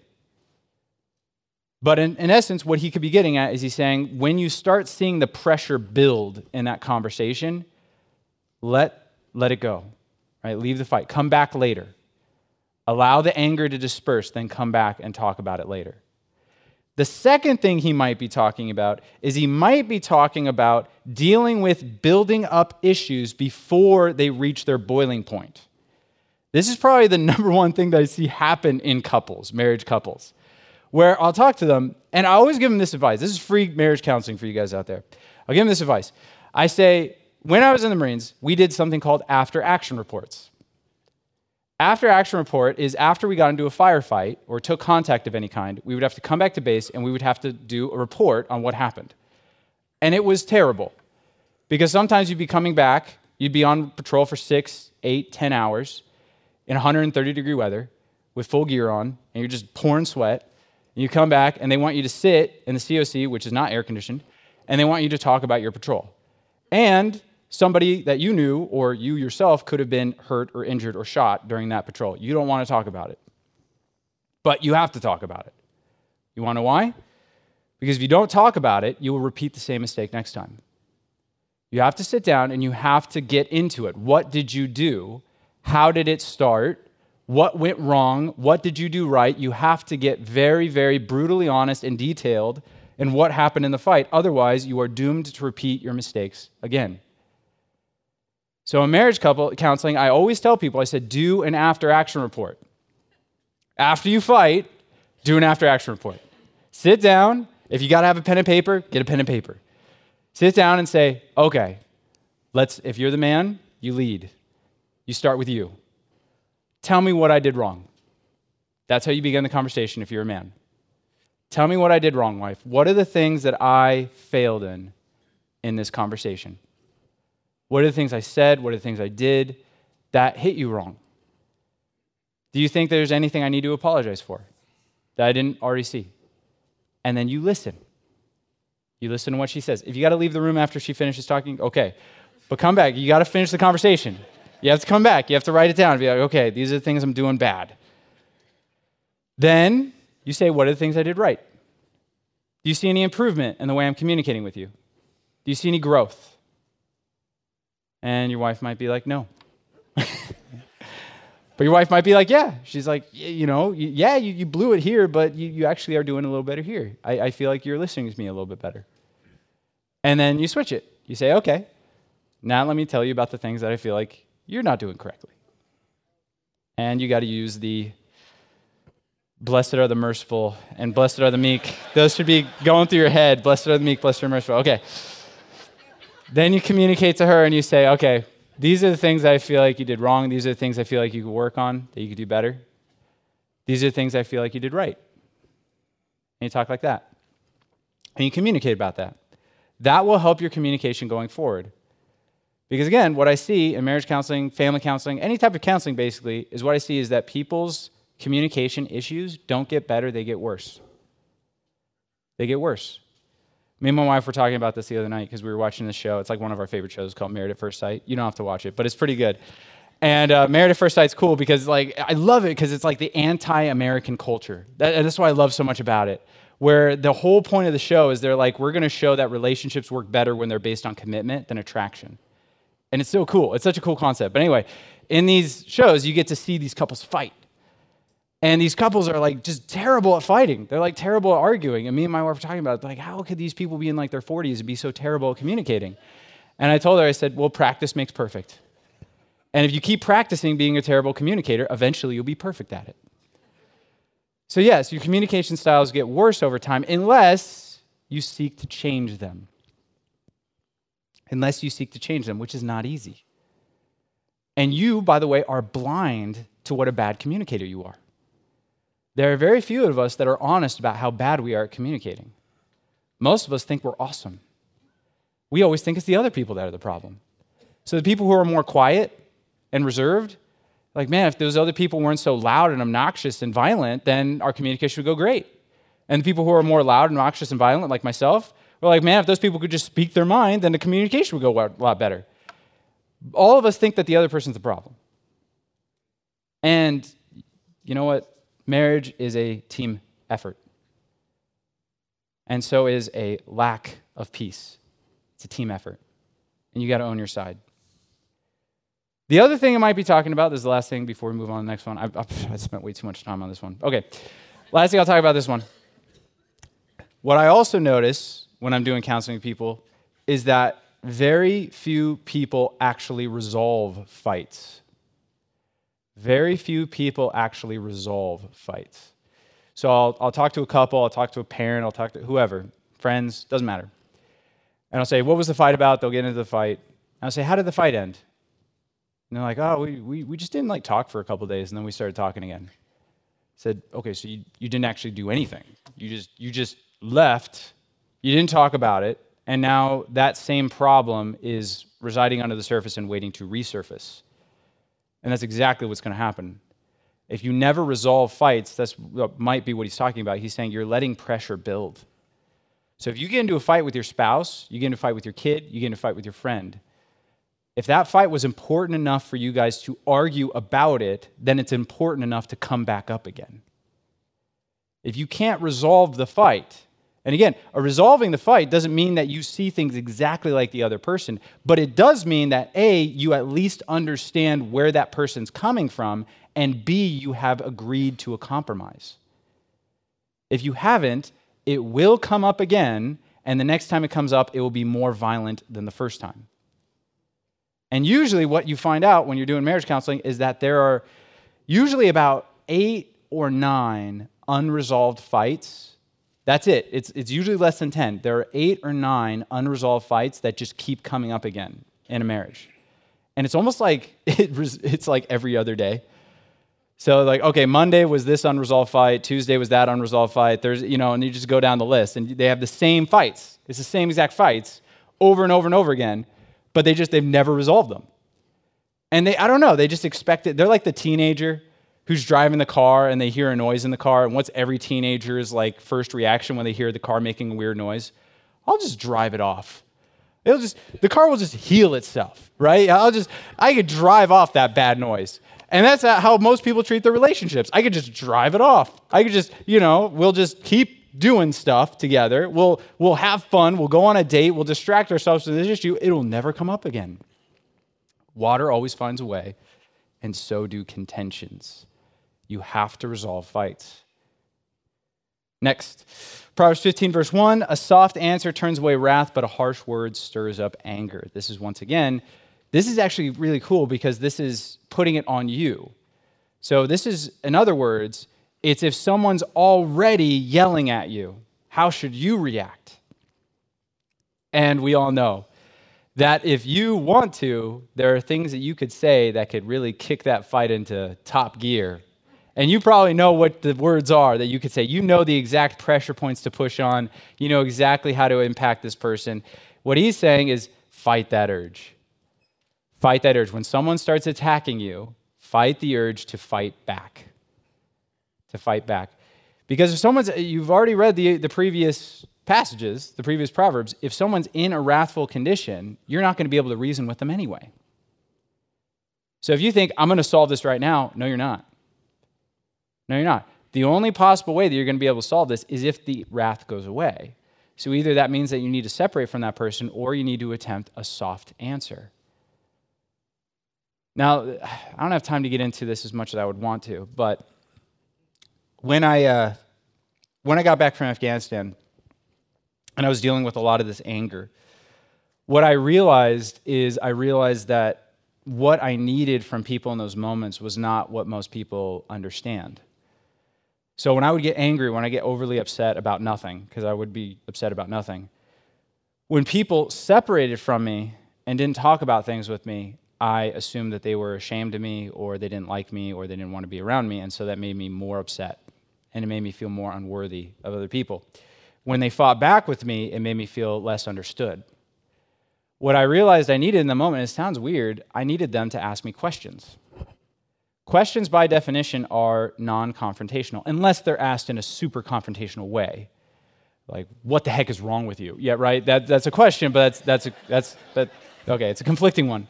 But in, in essence, what he could be getting at is he's saying, when you start seeing the pressure build in that conversation, let, let it go, right? Leave the fight. Come back later. Allow the anger to disperse, then come back and talk about it later. The second thing he might be talking about is he might be talking about dealing with building up issues before they reach their boiling point. This is probably the number one thing that I see happen in couples, marriage couples, where I'll talk to them, and I always give them this advice. This is free marriage counseling for you guys out there. I'll give them this advice. I say, when I was in the Marines, we did something called after action reports. After action report is after we got into a firefight or took contact of any kind, we would have to come back to base and we would have to do a report on what happened. And it was terrible because sometimes you'd be coming back, you'd be on patrol for six, eight, ten hours in one hundred thirty degree weather with full gear on, and you're just pouring sweat. And you come back and they want you to sit in the C O C, which is not air conditioned, and they want you to talk about your patrol. And somebody that you knew or you yourself could have been hurt or injured or shot during that patrol. You don't want to talk about it. But you have to talk about it. You want to know why? Because if you don't talk about it, you will repeat the same mistake next time. You have to sit down and you have to get into it. What did you do? How did it start? What went wrong? What did you do right? You have to get very, very brutally honest and detailed in what happened in the fight. Otherwise, you are doomed to repeat your mistakes again. So in marriage couple counseling, I always tell people, I said, do an after-action report. After you fight, do an after-action report. Sit down. If you got to have a pen and paper, get a pen and paper. Sit down and say, okay, let's. If you're the man, you lead. You start with you. Tell me what I did wrong. That's how you begin the conversation if you're a man. Tell me what I did wrong, wife. What are the things that I failed in in this conversation? What are the things I said? What are the things I did that hit you wrong? Do you think there's anything I need to apologize for that I didn't already see? And then you listen. You listen to what she says. If you got to leave the room after she finishes talking, okay. But come back. You got to finish the conversation. You have to come back. You have to write it down and be like, okay, these are the things I'm doing bad. Then you say, what are the things I did right? Do you see any improvement in the way I'm communicating with you? Do you see any growth? And your wife might be like, no. But your wife might be like, yeah. She's like, you know, yeah, you, you blew it here, but you, you actually are doing a little better here. I, I feel like you're listening to me a little bit better. And then you switch it. You say, okay, now let me tell you about the things that I feel like you're not doing correctly. And you got to use the blessed are the merciful and blessed are the meek. Those should be going through your head. Blessed are the meek, blessed are the merciful. Okay. Then you communicate to her and you say, okay, these are the things that I feel like you did wrong. These are the things I feel like you could work on, that you could do better. These are the things I feel like you did right. And you talk like that. And you communicate about that. That will help your communication going forward. Because again, what I see in marriage counseling, family counseling, any type of counseling basically, is what I see is that people's communication issues don't get better, they get worse. They get worse. Me and my wife were talking about this the other night because we were watching this show. It's like one of our favorite shows called Married at First Sight. You don't have to watch it, but it's pretty good. And uh, Married at First Sight's cool because like I love it because it's like the anti-American culture. That, that's what I love so much about it. Where the whole point of the show is they're like, we're going to show that relationships work better when they're based on commitment than attraction. And it's so cool. It's such a cool concept. But anyway, in these shows, you get to see these couples fight. And these couples are like just terrible at fighting. They're like terrible at arguing. And me and my wife were talking about it, like, how could these people be in like their forties and be so terrible at communicating? And I told her, I said, well, practice makes perfect. And if you keep practicing being a terrible communicator, eventually you'll be perfect at it. So yes, your communication styles get worse over time unless you seek to change them. Unless you seek to change them, which is not easy. And you, by the way, are blind to what a bad communicator you are. There are very few of us that are honest about how bad we are at communicating. Most of us think we're awesome. We always think it's the other people that are the problem. So the people who are more quiet and reserved, like, man, if those other people weren't so loud and obnoxious and violent, then our communication would go great. And the people who are more loud and obnoxious and violent, like myself, we're like, man, if those people could just speak their mind, then the communication would go a lot better. All of us think that the other person's the problem. And you know what? Marriage is a team effort. And so is a lack of peace. It's a team effort. And you got to own your side. The other thing I might be talking about, this is the last thing before we move on to the next one. I've, I've spent way too much time on this one. Okay, last thing I'll talk about this one. What I also notice when I'm doing counseling with people is that very few people actually resolve fights. Very few people actually resolve fights. So I'll, I'll talk to a couple, I'll talk to a parent, I'll talk to whoever, friends, doesn't matter. And I'll say, what was the fight about? They'll get into the fight. And I'll say, how did the fight end? And they're like, oh, we, we, we just didn't like talk for a couple days, and then we started talking again. I said, okay, so you, you didn't actually do anything. You just you just left, you didn't talk about it, and now that same problem is residing under the surface and waiting to resurface. And that's exactly what's going to happen. If you never resolve fights, that's what might be what he's talking about. He's saying you're letting pressure build. So if you get into a fight with your spouse, you get into a fight with your kid, you get into a fight with your friend, if that fight was important enough for you guys to argue about it, then it's important enough to come back up again. If you can't resolve the fight, and again, a resolving the fight doesn't mean that you see things exactly like the other person, but it does mean that A, you at least understand where that person's coming from, and B, you have agreed to a compromise. If you haven't, it will come up again, and the next time it comes up, it will be more violent than the first time. And usually what you find out when you're doing marriage counseling is that there are usually about eight or nine unresolved fights. That's it. It's, it's usually less than ten. There are eight or nine unresolved fights that just keep coming up again in a marriage. And it's almost like it, it's like every other day. So like, okay, Monday was this unresolved fight, Tuesday was that unresolved fight, Thursday, you know, and you just go down the list and they have the same fights. It's the same exact fights over and over and over again, but they just, they've never resolved them. And they, I don't know, they just expect it. They're like the teenager who's driving the car and they hear a noise in the car. And what's every teenager's like first reaction when they hear the car making a weird noise? I'll just drive it off. It'll just, the car will just heal itself, right? I'll just, I could drive off that bad noise. And that's how most people treat their relationships. I could just drive it off. I could just, you know, we'll just keep doing stuff together. We'll, we'll have fun. We'll go on a date. We'll distract ourselves from this issue. It'll never come up again. Water always finds a way, and so do contentions. You have to resolve fights. Next, Proverbs fifteen, verse one, a soft answer turns away wrath, but a harsh word stirs up anger. This is once again, this is actually really cool because this is putting it on you. So this is, in other words, it's if someone's already yelling at you, how should you react? And we all know that if you want to, there are things that you could say that could really kick that fight into top gear. And you probably know what the words are that you could say. You know the exact pressure points to push on. You know exactly how to impact this person. What he's saying is fight that urge. Fight that urge. When someone starts attacking you, fight the urge to fight back. To fight back. Because if someone's, you've already read the, the previous passages, the previous Proverbs, if someone's in a wrathful condition, you're not going to be able to reason with them anyway. So if you think, I'm going to solve this right now, no, you're not. No, you're not. The only possible way that you're going to be able to solve this is if the wrath goes away. So either that means that you need to separate from that person or you need to attempt a soft answer. Now, I don't have time to get into this as much as I would want to, but when I uh, when I got back from Afghanistan and I was dealing with a lot of this anger, what I realized is I realized that what I needed from people in those moments was not what most people understand. So when I would get angry, when I get overly upset about nothing, because I would be upset about nothing, when people separated from me and didn't talk about things with me, I assumed that they were ashamed of me or they didn't like me or they didn't want to be around me, and so that made me more upset, and it made me feel more unworthy of other people. When they fought back with me, it made me feel less understood. What I realized I needed in the moment, it sounds weird, I needed them to ask me questions. Questions, by definition, are non-confrontational, unless they're asked in a super confrontational way. Like, what the heck is wrong with you? Yeah, right? That, that's a question, but that's, that's, a, that's that, okay, it's a conflicting one.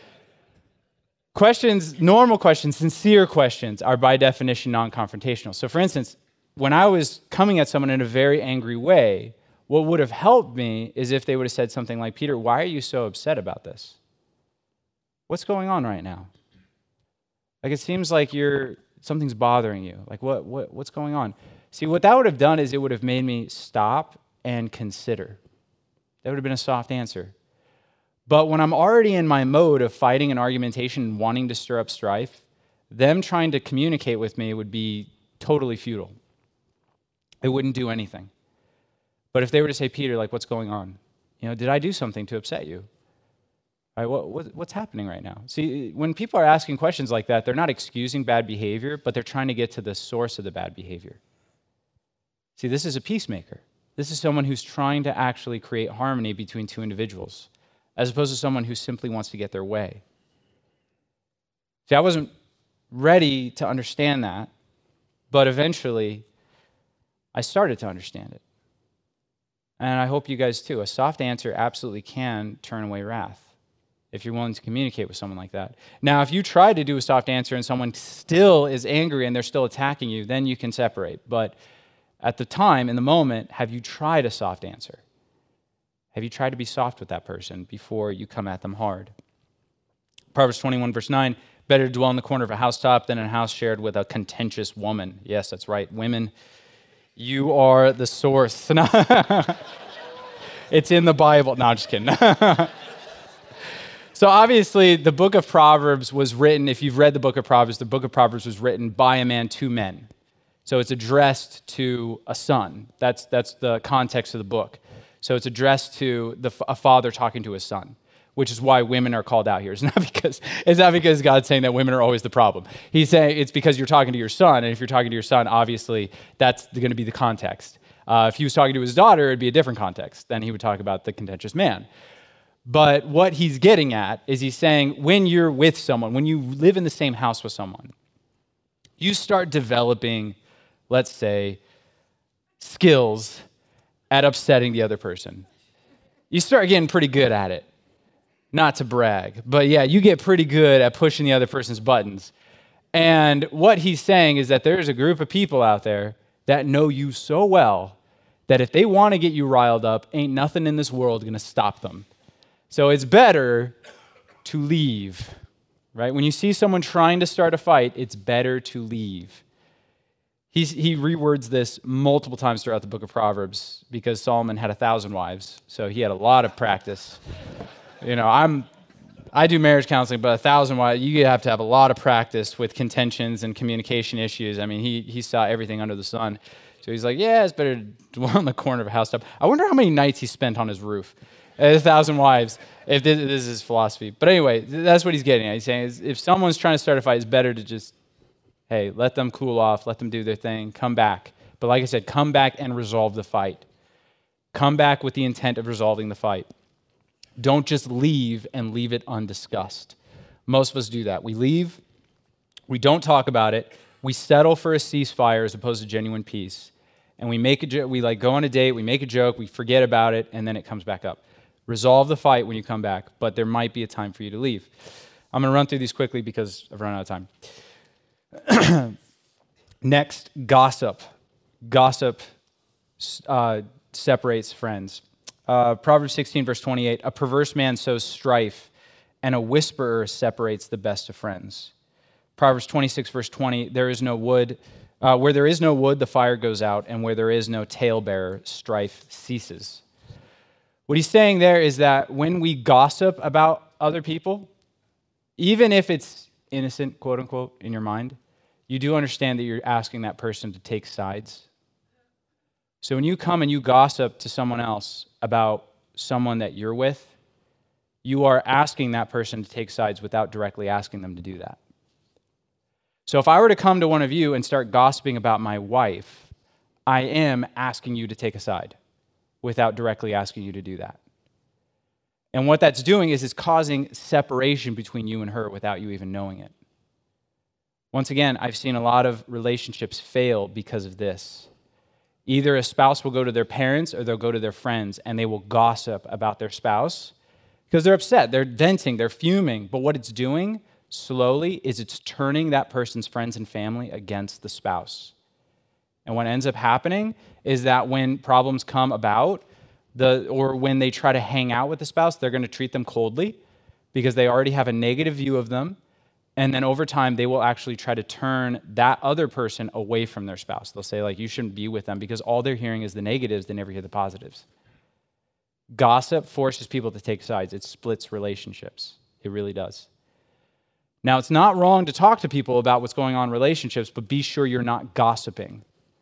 Questions, normal questions, sincere questions, are by definition non-confrontational. So for instance, when I was coming at someone in a very angry way, what would have helped me is if they would have said something like, Peter, why are you so upset about this? What's going on right now? Like, it seems like you're something's bothering you. Like, what, what, what's going on? See, what that would have done is it would have made me stop and consider. That would have been a soft answer. But when I'm already in my mode of fighting and argumentation and wanting to stir up strife, them trying to communicate with me would be totally futile. It wouldn't do anything. But if they were to say, Peter, like, what's going on? You know, did I do something to upset you? Right, what, what, what's happening right now? See, when people are asking questions like that, they're not excusing bad behavior, but they're trying to get to the source of the bad behavior. See, this is a peacemaker. This is someone who's trying to actually create harmony between two individuals, as opposed to someone who simply wants to get their way. See, I wasn't ready to understand that, but eventually I started to understand it. And I hope you guys too. A soft answer absolutely can turn away wrath if you're willing to communicate with someone like that. Now, if you try to do a soft answer and someone still is angry and they're still attacking you, then you can separate. But at the time, in the moment, have you tried a soft answer? Have you tried to be soft with that person before you come at them hard? Proverbs twenty-one, verse nine, better to dwell in the corner of a housetop than in a house shared with a contentious woman. Yes, that's right. Women, you are the source. It's in the Bible. No, I'm just kidding. So obviously, the book of Proverbs was written, if you've read the book of Proverbs, the book of Proverbs was written by a man to men. So it's addressed to a son. That's, that's the context of the book. So it's addressed to the, a father talking to his son, which is why women are called out here. It's not because, it's not because God's saying that women are always the problem. He's saying it's because you're talking to your son, and if you're talking to your son, obviously, that's going to be the context. Uh, if he was talking to his daughter, it'd be a different context. Then he would talk about the contentious man. But what he's getting at is he's saying when you're with someone, when you live in the same house with someone, you start developing, let's say, skills at upsetting the other person. You start getting pretty good at it. Not to brag, but yeah, you get pretty good at pushing the other person's buttons. And what he's saying is that there's a group of people out there that know you so well that if they want to get you riled up, ain't nothing in this world going to stop them. So it's better to leave, right? When you see someone trying to start a fight, it's better to leave. He's, he rewords this multiple times throughout the book of Proverbs because Solomon had a thousand wives, so he had a lot of practice. You know, I'm, I do marriage counseling, but a thousand wives, you have to have a lot of practice with contentions and communication issues. I mean, he he saw everything under the sun. So he's like, yeah, it's better to dwell in the corner of a housetop. I wonder how many nights he spent on his roof. A thousand wives, if this, this is his philosophy. But anyway, that's what he's getting at. He's saying is if someone's trying to start a fight, it's better to just, hey, let them cool off, let them do their thing, come back. But like I said, come back and resolve the fight. Come back with the intent of resolving the fight. Don't just leave and leave it undiscussed. Most of us do that. We leave, we don't talk about it, we settle for a ceasefire as opposed to genuine peace, and we make a jo- we like go on a date, we make a joke, we forget about it, and then it comes back up. Resolve the fight when you come back, but there might be a time for you to leave. I'm going to run through these quickly because I've run out of time. Next, gossip. Gossip uh, separates friends. Uh, Proverbs sixteen, verse twenty-eight, a perverse man sows strife, and a whisperer separates the best of friends. Proverbs twenty-six, verse twenty, there is no wood. Uh, where there is no wood, the fire goes out, and where there is no talebearer, strife ceases. What he's saying there is that when we gossip about other people, even if it's innocent, quote unquote, in your mind, you do understand that you're asking that person to take sides. So when you come and you gossip to someone else about someone that you're with, you are asking that person to take sides without directly asking them to do that. So if I were to come to one of you and start gossiping about my wife, I am asking you to take a side without directly asking you to do that. And what that's doing is it's causing separation between you and her without you even knowing it. Once again, I've seen a lot of relationships fail because of this. Either a spouse will go to their parents or they'll go to their friends and they will gossip about their spouse because they're upset, they're venting, they're fuming. But what it's doing slowly is it's turning that person's friends and family against the spouse. And what ends up happening is that when problems come about, the or when they try to hang out with the spouse, they're going to treat them coldly because they already have a negative view of them. And then over time, they will actually try to turn that other person away from their spouse. They'll say, like, you shouldn't be with them because all they're hearing is the negatives. They never hear the positives. Gossip forces people to take sides. It splits relationships. It really does. Now, it's not wrong to talk to people about what's going on in relationships, but be sure you're not gossiping.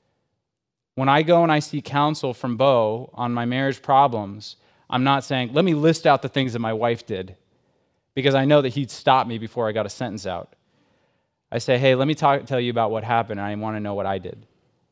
When I go and I seek counsel from Bo on my marriage problems, I'm not saying, let me list out the things that my wife did, because I know that he'd stop me before I got a sentence out. I say, hey, let me talk, tell you about what happened, and I want to know what I did.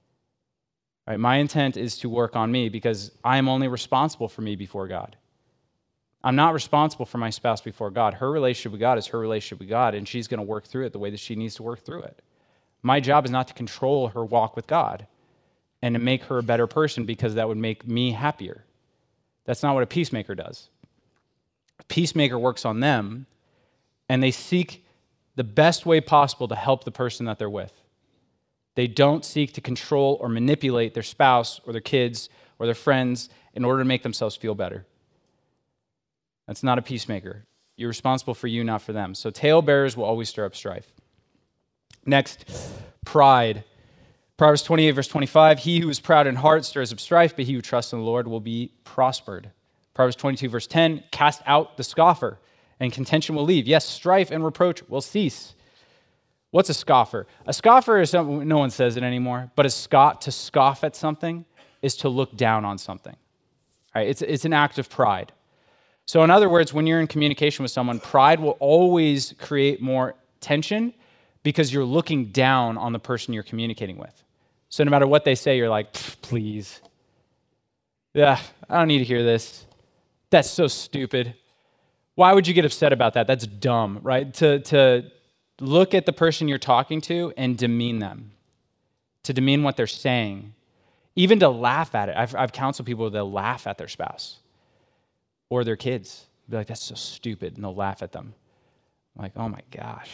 All right, my intent is to work on me because I am only responsible for me before God. I'm not responsible for my spouse before God. Her relationship with God is her relationship with God, and she's going to work through it the way that she needs to work through it. My job is not to control her walk with God and to make her a better person because that would make me happier. That's not what a peacemaker does. A peacemaker works on them, and they seek the best way possible to help the person that they're with. They don't seek to control or manipulate their spouse or their kids or their friends in order to make themselves feel better. That's not a peacemaker. You're responsible for you, not for them. So talebearers will always stir up strife. Next, pride. Proverbs twenty-eight, verse twenty-five, he who is proud in heart stirs up strife, but he who trusts in the Lord will be prospered. Proverbs twenty-two, verse ten, cast out the scoffer, and contention will leave. Yes, strife and reproach will cease. What's a scoffer? A scoffer is something, no one says it anymore, but a scoff, to scoff at something is to look down on something. All right, it's, it's an act of pride. So in other words, when you're in communication with someone, pride will always create more tension because you're looking down on the person you're communicating with. So no matter what they say, you're like, please. Yeah, I don't need to hear this. That's so stupid. Why would you get upset about that? That's dumb, right? To, to look at the person you're talking to and demean them, to demean what they're saying, even to laugh at it. I've, I've counseled people that laugh at their spouse or their kids. Be like, that's so stupid, and they'll laugh at them. I'm like, oh my gosh.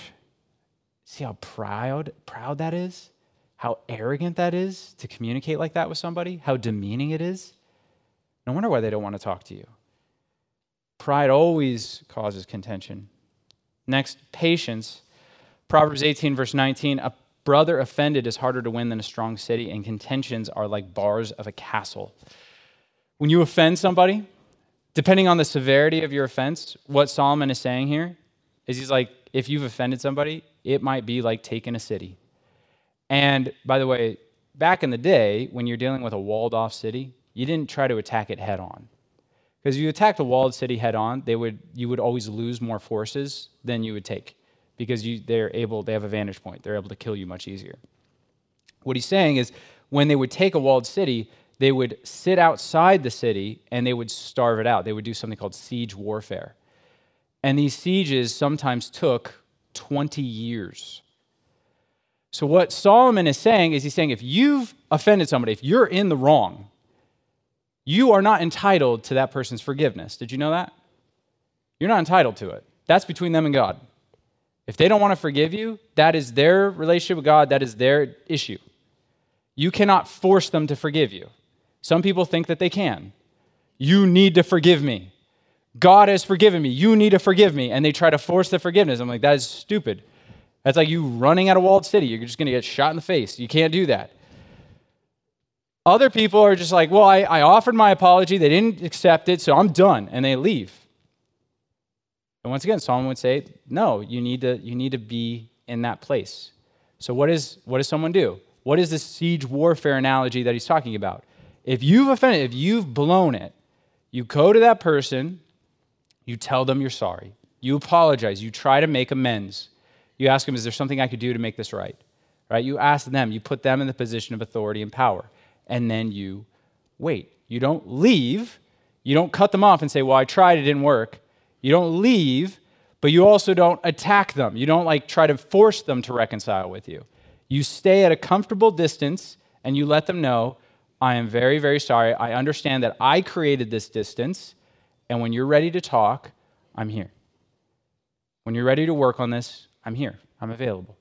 See how proud, proud that is? How arrogant that is to communicate like that with somebody? How demeaning it is? No wonder why they don't want to talk to you. Pride always causes contention. Next, patience. Proverbs eighteen, verse nineteen, a brother offended is harder to win than a strong city, and contentions are like bars of a castle. When you offend somebody, depending on the severity of your offense, what Solomon is saying here is he's like, if you've offended somebody, it might be like taking a city. And by the way, back in the day, when you're dealing with a walled-off city, you didn't try to attack it head-on. Because if you attacked a walled city head-on, they would you would always lose more forces than you would take, because you they're able they have a vantage point. They're able to kill you much easier. What he's saying is, when they would take a walled city, they would sit outside the city and they would starve it out. They would do something called siege warfare. And these sieges sometimes took twenty years. So what Solomon is saying is he's saying if you've offended somebody, if you're in the wrong, you are not entitled to that person's forgiveness. Did you know that? You're not entitled to it. That's between them and God. If they don't want to forgive you, that is their relationship with God. That is their issue. You cannot force them to forgive you. Some people think that they can. You need to forgive me. God has forgiven me. You need to forgive me. And they try to force the forgiveness. I'm like, that is stupid. That's like you running at a walled city. You're just going to get shot in the face. You can't do that. Other people are just like, well, I, I offered my apology. They didn't accept it, so I'm done. And they leave. And once again, Solomon would say, no, you need to, you need to be in that place. So what, is, what does someone do? What is this siege warfare analogy that he's talking about? If you've offended, if you've blown it, you go to that person, you tell them you're sorry. You apologize. You try to make amends. You ask them, is there something I could do to make this right? Right? You ask them. You put them in the position of authority and power. And then you wait. You don't leave. You don't cut them off and say, well, I tried, it didn't work. You don't leave, but you also don't attack them. You don't like try to force them to reconcile with you. You stay at a comfortable distance and you let them know, I am very, very sorry. I understand that I created this distance, and when you're ready to talk, I'm here. When you're ready to work on this, I'm here. I'm available.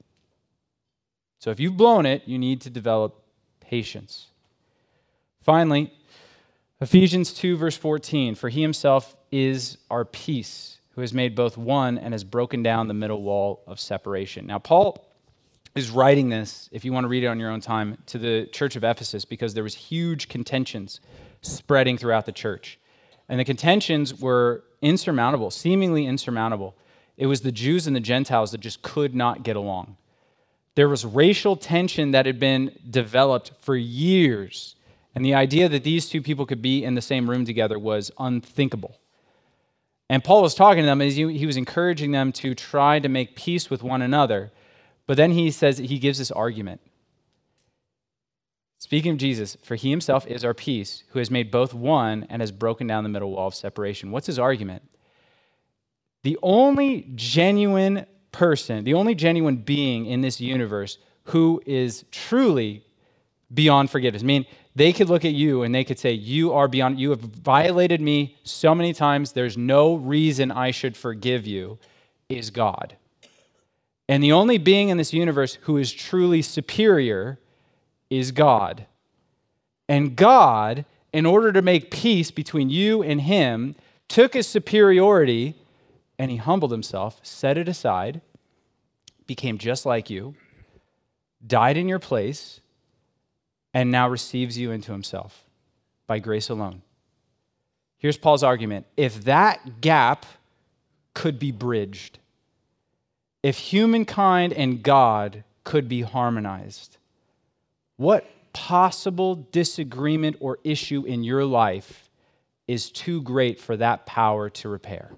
So if you've blown it, you need to develop patience. Finally, Ephesians two, verse fourteen, for he himself is our peace, who has made both one and has broken down the middle wall of separation. Now, Paul is writing this, if you want to read it on your own time, to the church of Ephesus because there was huge contentions spreading throughout the church. And the contentions were insurmountable, seemingly insurmountable. It was the Jews and the Gentiles that just could not get along. There was racial tension that had been developed for years. And the idea that these two people could be in the same room together was unthinkable. And Paul was talking to them, and he was encouraging them to try to make peace with one another. But then he says, he gives this argument. Speaking of Jesus, for he himself is our peace, who has made both one and has broken down the middle wall of separation. What's his argument? The only genuine person, the only genuine being in this universe who is truly beyond forgiveness. I mean, they could look at you and they could say, you are beyond, you have violated me so many times, there's no reason I should forgive you, is God. And the only being in this universe who is truly superior is God. And God, in order to make peace between you and him, took his superiority and he humbled himself, set it aside, became just like you, died in your place, and now receives you into himself by grace alone. Here's Paul's argument. If that gap could be bridged, if humankind and God could be harmonized, what possible disagreement or issue in your life is too great for that power to repair?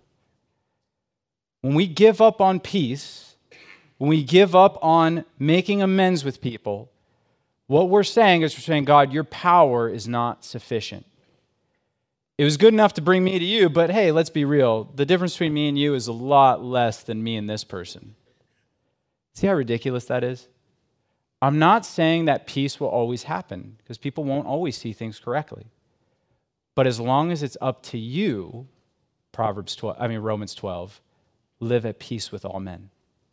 When we give up on peace, when we give up on making amends with people, what we're saying is we're saying, God, your power is not sufficient. It was good enough to bring me to you, but hey, let's be real. The difference between me and you is a lot less than me and this person. See how ridiculous that is? I'm not saying that peace will always happen, because people won't always see things correctly. But as long as it's up to you, Proverbs twelve, I mean Romans twelve, live at peace with all men.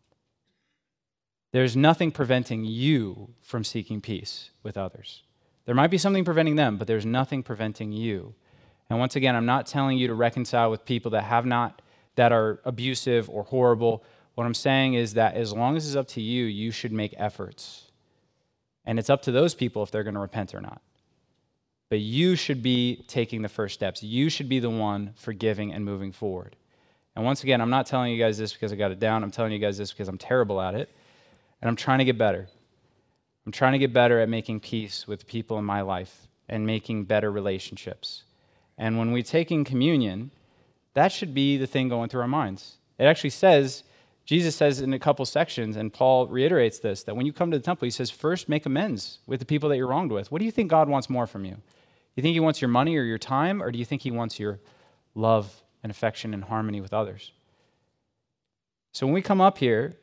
There's nothing preventing you from seeking peace with others. There might be something preventing them, but there's nothing preventing you. And once again, I'm not telling you to reconcile with people that have not, that are abusive or horrible. What I'm saying is that as long as it's up to you, you should make efforts. And it's up to those people if they're going to repent or not. But you should be taking the first steps. You should be the one forgiving and moving forward. And once again, I'm not telling you guys this because I got it down. I'm telling you guys this because I'm terrible at it. And I'm trying to get better. I'm trying to get better at making peace with people in my life and making better relationships. And when we're taking communion, that should be the thing going through our minds. It actually says, Jesus says in a couple sections, and Paul reiterates this, that when you come to the temple, he says, first make amends with the people that you're wronged with. What do you think God wants more from you? You think he wants your money or your time, or do you think he wants your love and affection and harmony with others? So when we come up here,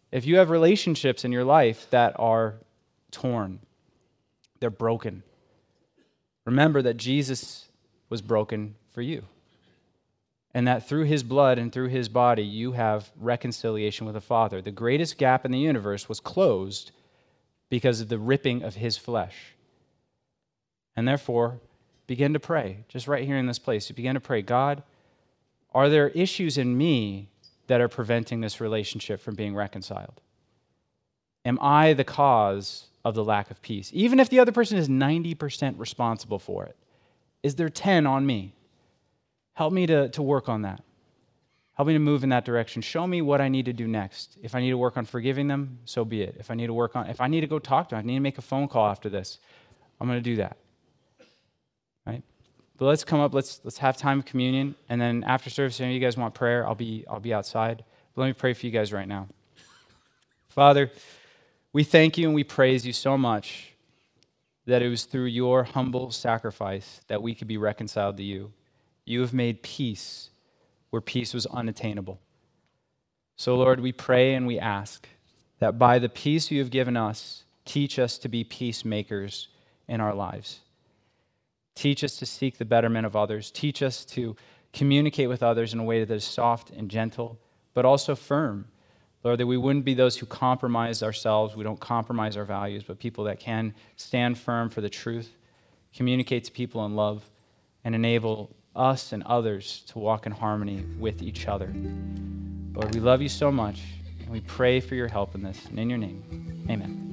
If you have relationships in your life that are torn, they're broken, remember that Jesus was broken for you. And that through his blood and through his body, you have reconciliation with the Father. The greatest gap in the universe was closed because of the ripping of his flesh. And therefore, begin to pray, just right here in this place. You begin to pray, God, are there issues in me that are preventing this relationship from being reconciled? Am I the cause of the lack of peace? Even if the other person is ninety percent responsible for it, is there ten on me? Help me to, to work on that. Help me to move in that direction. Show me what I need to do next. If I need to work on forgiving them, so be it. If I need to work on, if I need to go talk to them, I need to make a phone call after this, I'm going to do that. Right? But let's come up, let's let's have time of communion, and then after service, if any of you guys want prayer, I'll be I'll be outside. But let me pray for you guys right now. Father, we thank you and we praise you so much that it was through your humble sacrifice that we could be reconciled to you. You have made peace where peace was unattainable. So, Lord, we pray and we ask that by the peace you have given us, teach us to be peacemakers in our lives. Teach us to seek the betterment of others. Teach us to communicate with others in a way that is soft and gentle, but also firm. Lord, that we wouldn't be those who compromise ourselves. We don't compromise our values, but people that can stand firm for the truth, communicate to people in love, and enable us and others to walk in harmony with each other. Lord, we love you so much, and we pray for your help in this. And in your name, amen.